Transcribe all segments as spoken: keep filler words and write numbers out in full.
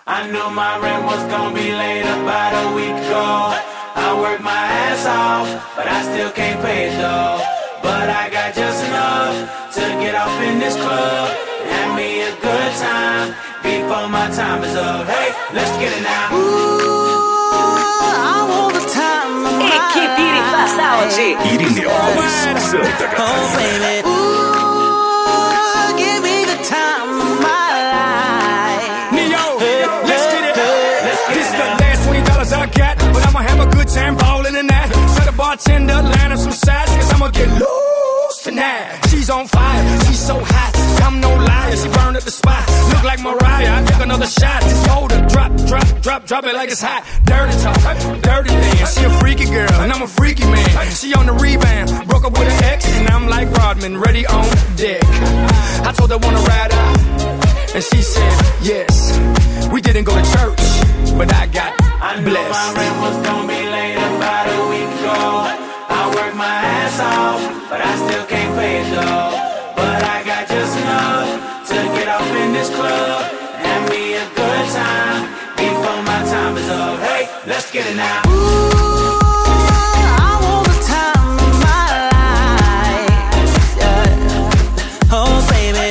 I knew my rent was gonna be late about a week ago. I worked my ass off, but I still can't pay it though. But I got just enough to get off in this club and have me a good time before my time is up. Hey, let's get it now. Ooh, I want the time of my life. Equipe Irineu Saúde. Irineu Alves, Santa Catarina. Oh baby, ooh, give me the time of my life. Neo, let's get it. This is the last twenty dollars I got, but I'ma have a good time ballin' in that. Tell the bartender, line up some sides, cause I'ma get loose tonight. She's on fire, she's so hot, I'm no liar, she burned up the spot. Look like Mariah, I took another shot. Just hold her, drop, drop, drop, drop it like it's hot. Dirty talk, dirty dance. She a freaky girl, and I'm a freaky man. She on the rebound, broke up with an ex, and I'm like Rodman, ready on deck. I told her wanna ride out, and she said yes. We didn't go to church, but I got I knew blessed. my rent was gonna be late about a week ago. I worked my ass off, but I still can't pay it though. But I got just enough to get off in this club and have me a good time before my time is up. Hey, let's get it now. Ooh, I want the time of my life. Yeah. Oh baby,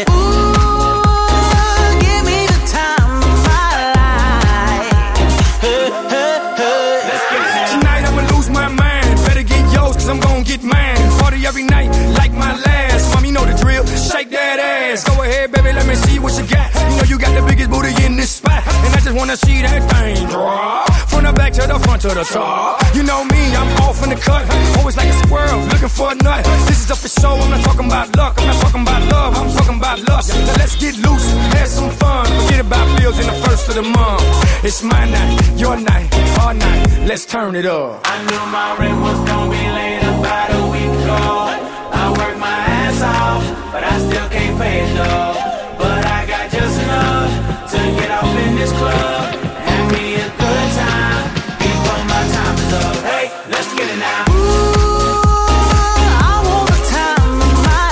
ooh, give me the time of my life. Hey, hey, hey. Let's get it now. Tonight I'ma lose my mind. Better get yours, cause I'm gon' get mine. Party every night, like my last. Mom, you know the drill. Shake that ass. Go ahead, baby, let me see what you got. You know you got the biggest booty in this spot, and I just wanna see that thing drop. From the back to the front to the top. You know me, I'm off in the cut. Always like a squirrel, looking for a nut. This is up for show, I'm not talking about luck. I'm not talking about love, I'm talking about lust. Now let's get loose, have some fun. Forget about bills in the first of the month. It's my night, your night, our night. Let's turn it up. I knew my rent was gonna be late about a week ago. I worked my ass off, but I still can't pay it though. But I got just enough to get off in this club and have me a good time before my time is up. Hey, let's get it now. Ooh, I want the time of my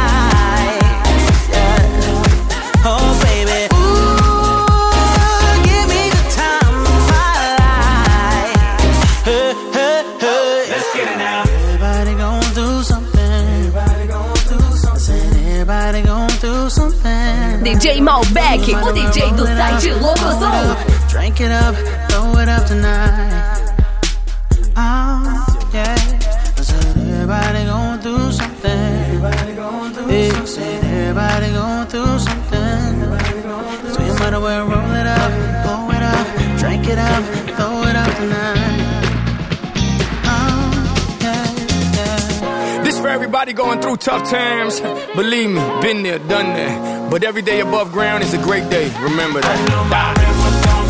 life. Yeah. Oh baby, ooh, give me the time of my life. Hey, hey, hey. Let's get it now. Everybody gon' do something. Everybody gon' do something. Everybody gon' do something. D J Malbec, o D J do site Louco Som. Drink it up, throw it up tonight. Oh, yeah. I said everybody gon' do something. Everybody gon' do hey, something. Said everybody gon' do something. So you might as well roll it up, blow it up, drink it up, throw it up tonight. Oh, yeah, yeah. This for everybody going through tough times. Believe me, been there, done that. But every day above ground is a great day. Remember that. I knew my rent was gonna